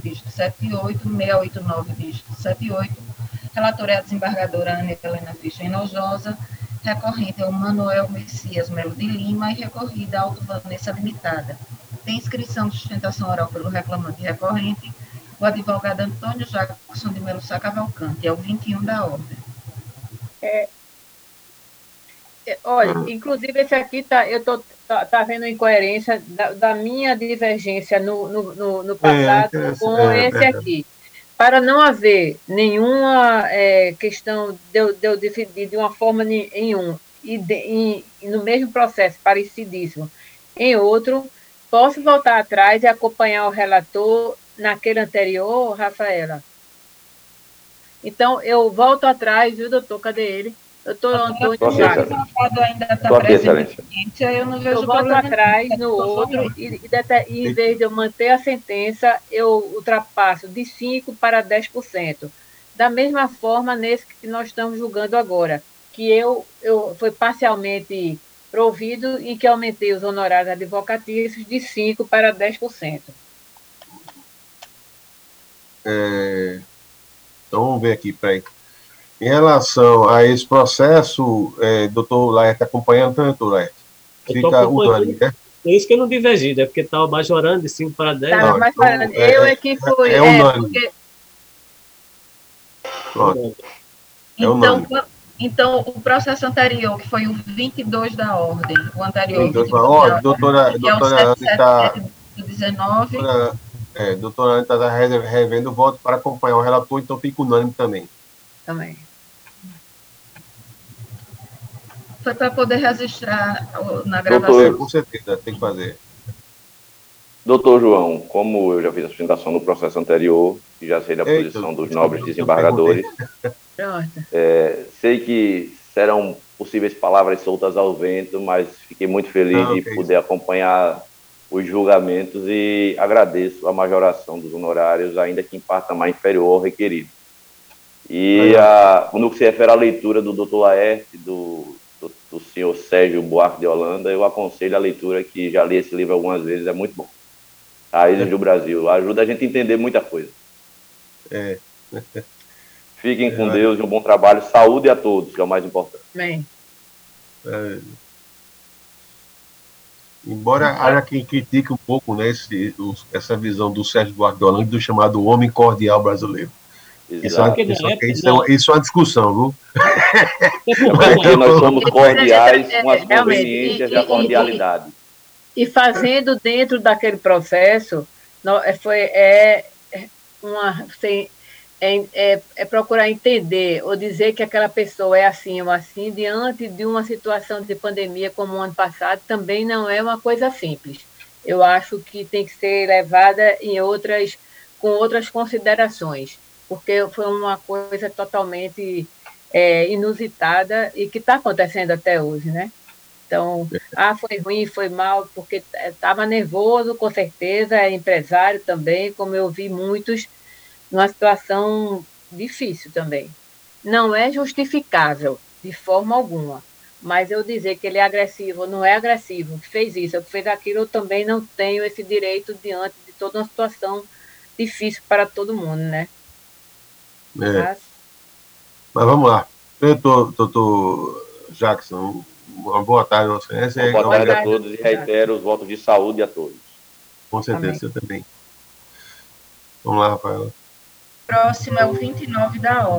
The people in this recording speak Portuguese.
dígito 78, 689, dígito 78. Relatora é a desembargadora Ana Helena Cristian Enojosa. Recorrente é o Manuel Messias Melo de Lima e recorrida a Auto Vanessa Limitada. Tem inscrição de sustentação oral pelo reclamante recorrente, o advogado Antônio Jackson de Melo Sá Cavalcante. É o 21 da ordem. Olha, inclusive esse aqui eu tô vendo incoerência da minha divergência no passado com esse aqui. Para não haver nenhuma questão de eu dividir de uma forma em um e no mesmo processo, parecidíssimo, em outro, posso voltar atrás e acompanhar o relator naquele anterior, Rafaela? Então, eu volto atrás, viu, doutor? Cadê ele? Doutor Antônio Jacques. Ainda está presente, eu não vejo eu volto atrás no outro e em vez de eu manter a sentença, eu ultrapasso de 5% para 10%. Da mesma forma, nesse que nós estamos julgando agora, que eu foi parcialmente provido e que aumentei os honorários advocatícios de 5% para 10%. Então, vamos ver aqui, peraí. Em relação a esse processo, doutor Laerte está acompanhando, então, doutor Laerte? Fica unânime, né? É isso que eu não divergi, é porque estava majorando de 5 para 10. Estava majorando. Eu é que fui. É unânime. Porque... Pronto. Então, o processo anterior, que foi o 22 da ordem, o anterior... 22 da ordem, doutora Ana está... 19. Doutora Ana está revendo o voto para acompanhar o relator, então fica unânime também. Também. Foi para poder registrar na gravação. Doutor, com certeza, tem que fazer. Doutor João, como eu já fiz a sustentação no processo anterior, e já sei da posição dos nobres desembargadores, sei que serão possíveis palavras soltas ao vento, mas fiquei muito feliz de poder acompanhar os julgamentos e agradeço a majoração dos honorários, ainda que em patamar inferior ao requerido. E no que se refere à leitura do doutor Laerte, do senhor Sérgio Buarque de Holanda, eu aconselho a leitura, que já li esse livro algumas vezes, é muito bom. Raízes do Brasil, ajuda a gente a entender muita coisa. Fiquem com Deus e um bom trabalho. Saúde a todos, que é o mais importante. Amém. Embora haja quem critique um pouco, né, essa visão do Sérgio Buarque de Holanda, do chamado homem cordial brasileiro. Isso é uma discussão, viu? Porque nós somos cordiais com as conveniências da cordialidade. E fazendo dentro daquele processo, procurar entender ou dizer que aquela pessoa é assim ou assim, diante de uma situação de pandemia como o ano passado, também não é uma coisa simples. Eu acho que tem que ser levada com outras considerações, porque foi uma coisa totalmente inusitada e que está acontecendo até hoje, né? Então, foi ruim, foi mal, porque estava nervoso, com certeza, é empresário também, como eu vi muitos, numa situação difícil também. Não é justificável, de forma alguma, mas eu dizer que ele é agressivo ou não é agressivo, que fez isso ou que fez aquilo, eu também não tenho esse direito diante de toda uma situação difícil para todo mundo, né? Mas vamos lá. Doutor Jackson, uma boa tarde a vocês. Boa tarde a todos e reitero os votos de saúde a todos. Com certeza, eu também. Vamos lá, Rafaela. Próximo é o 29 da ordem.